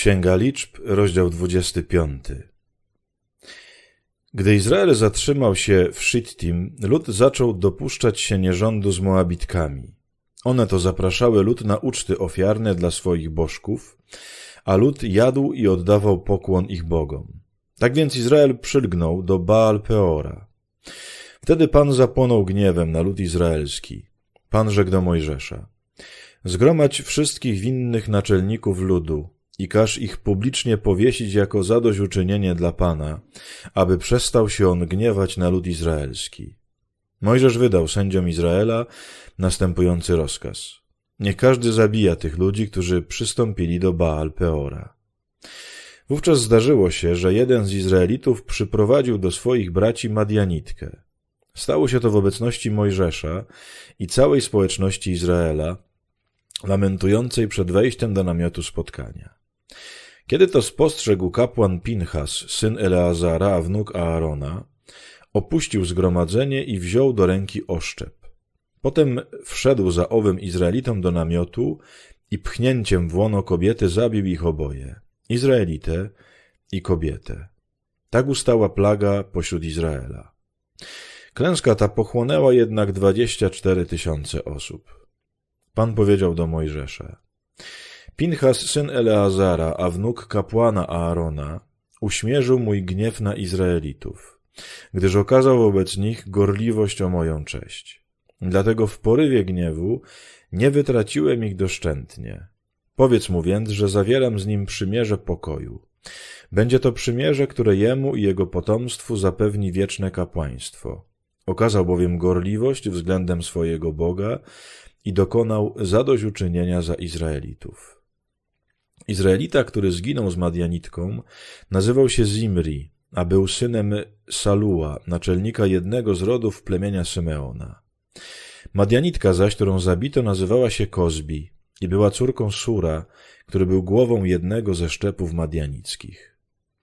Księga Liczb, rozdział 25. Gdy Izrael zatrzymał się w Szittim, lud zaczął dopuszczać się nierządu z Moabitkami. One to zapraszały lud na uczty ofiarne dla swoich bożków, a lud jadł i oddawał pokłon ich bogom. Tak więc Izrael przylgnął do Baal Peora. Wtedy Pan zapłonął gniewem na lud izraelski. Pan rzekł do Mojżesza: zgromadź wszystkich winnych naczelników ludu i każ ich publicznie powiesić jako zadośćuczynienie dla Pana, aby przestał się on gniewać na lud izraelski. Mojżesz wydał sędziom Izraela następujący rozkaz: niech każdy zabija tych ludzi, którzy przystąpili do Baal Peora. Wówczas zdarzyło się, że jeden z Izraelitów przyprowadził do swoich braci Madianitkę. Stało się to w obecności Mojżesza i całej społeczności Izraela, lamentującej przed wejściem do namiotu spotkania. Kiedy to spostrzegł kapłan Pinchas, syn Eleazara, a wnuk Aarona, opuścił zgromadzenie i wziął do ręki oszczep. Potem wszedł za owym Izraelitom do namiotu i pchnięciem w łono kobiety zabił ich oboje, Izraelitę i kobietę. Tak ustała plaga pośród Izraela. Klęska ta pochłonęła jednak 24 000 osób. Pan powiedział do Mojżesza: Pinchas, syn Eleazara, a wnuk kapłana Aarona, uśmierzył mój gniew na Izraelitów, gdyż okazał wobec nich gorliwość o moją cześć. Dlatego w porywie gniewu nie wytraciłem ich doszczętnie. Powiedz mu więc, że zawieram z nim przymierze pokoju. Będzie to przymierze, które jemu i jego potomstwu zapewni wieczne kapłaństwo. Okazał bowiem gorliwość względem swojego Boga i dokonał zadośćuczynienia za Izraelitów. Izraelita, który zginął z Madianitką, nazywał się Zimri, a był synem Salua, naczelnika jednego z rodów plemienia Symeona. Madianitka zaś, którą zabito, nazywała się Kozbi i była córką Sura, który był głową jednego ze szczepów madianickich.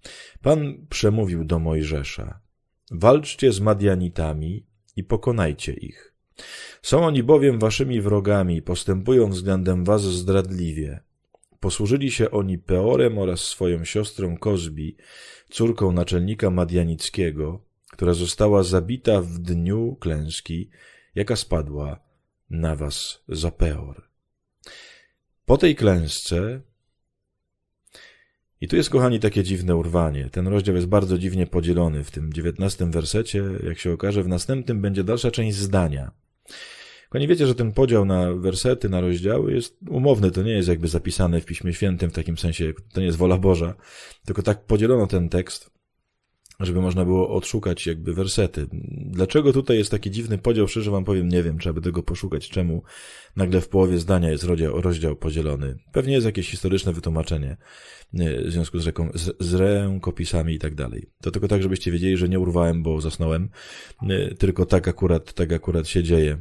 Pan przemówił do Mojżesza: walczcie z Madianitami i pokonajcie ich. Są oni bowiem waszymi wrogami i postępują względem was zdradliwie. Posłużyli się oni Peorem oraz swoją siostrą Kozbi, córką naczelnika madianickiego, która została zabita w dniu klęski, jaka spadła na was za Peor. Po tej klęsce, i tu jest, kochani, takie dziwne urwanie. Ten rozdział jest bardzo dziwnie podzielony. W tym 19 wersecie, jak się okaże, w następnym będzie dalsza część zdania. Kochani, wiecie, że ten podział na wersety, na rozdziały jest umowny. To nie jest jakby zapisane w Piśmie Świętym w takim sensie, to nie jest wola Boża, tylko tak podzielono ten tekst, żeby można było odszukać jakby wersety. Dlaczego tutaj jest taki dziwny podział, szczerze wam powiem, nie wiem, trzeba by tego poszukać, czemu nagle w połowie zdania jest rozdział podzielony. Pewnie jest jakieś historyczne wytłumaczenie w związku z rękopisami i tak dalej. To tylko tak, żebyście wiedzieli, że nie urwałem, bo zasnąłem, tylko tak akurat się dzieje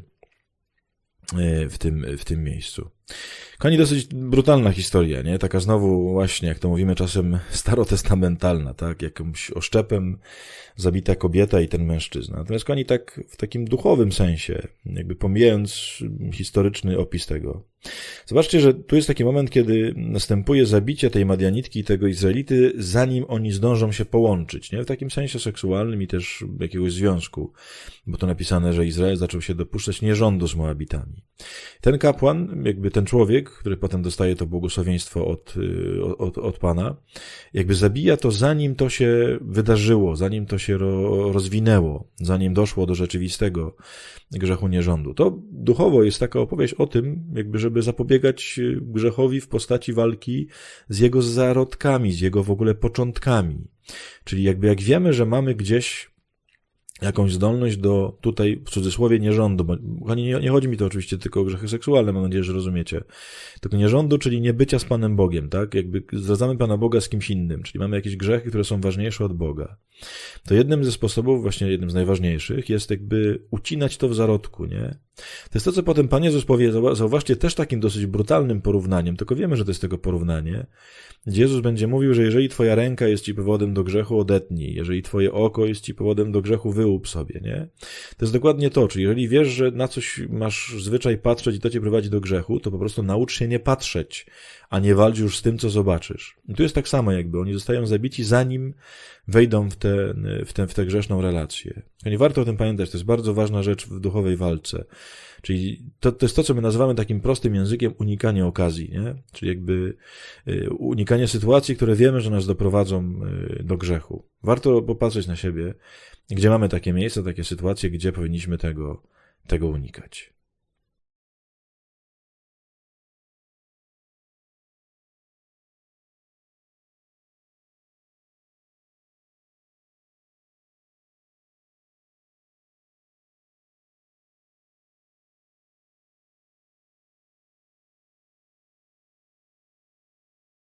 w tym miejscu. Kochani, dosyć brutalna historia, nie? Taka znowu właśnie, jak to mówimy czasem, starotestamentalna, tak? Jakimś oszczepem zabita kobieta i ten mężczyzna. Natomiast kochani, tak w takim duchowym sensie, jakby pomijając historyczny opis tego. Zobaczcie, że tu jest taki moment, kiedy następuje zabicie tej Madianitki i tego Izraelity, zanim oni zdążą się połączyć, nie? W takim sensie seksualnym i też jakiegoś związku, bo to napisane, że Izrael zaczął się dopuszczać nierządu z Moabitami. Ten kapłan, jakby ten człowiek, który potem dostaje to błogosławieństwo od Pana, jakby zabija to, zanim to się wydarzyło, zanim to się rozwinęło, zanim doszło do rzeczywistego grzechu nierządu. To duchowo jest taka opowieść o tym, jakby żeby zapobiegać grzechowi w postaci walki z jego zarodkami, z jego w ogóle początkami. Czyli jakby jak wiemy, że mamy gdzieś jakąś zdolność do tutaj, w cudzysłowie, nierządu, bo nie chodzi mi to oczywiście tylko o grzechy seksualne, mam nadzieję, że rozumiecie, tylko nierządu, czyli niebycia z Panem Bogiem, tak? Jakby zdradzamy Pana Boga z kimś innym, czyli mamy jakieś grzechy, które są ważniejsze od Boga. To jednym ze sposobów, właśnie jednym z najważniejszych, jest jakby ucinać to w zarodku, nie? To jest to, co potem Pan Jezus powie, zauważcie, też takim dosyć brutalnym porównaniem, tylko wiemy, że to jest tylko porównanie, gdzie Jezus będzie mówił, że jeżeli twoja ręka jest ci powodem do grzechu, odetnij, jeżeli twoje oko jest ci powodem do grzechu, wyłup sobie, nie? To jest dokładnie to, czyli jeżeli wiesz, że na coś masz zwyczaj patrzeć i to cię prowadzi do grzechu, to po prostu naucz się nie patrzeć, a nie walcz już z tym, co zobaczysz. I tu jest tak samo jakby, oni zostają zabici, zanim wejdą w tę grzeszną relację. Nie warto o tym pamiętać, to jest bardzo ważna rzecz w duchowej walce. Czyli to jest to, co my nazywamy takim prostym językiem unikanie okazji, nie? Czyli jakby unikanie sytuacji, które wiemy, że nas doprowadzą do grzechu. Warto popatrzeć na siebie, gdzie mamy takie miejsca, takie sytuacje, gdzie powinniśmy tego unikać.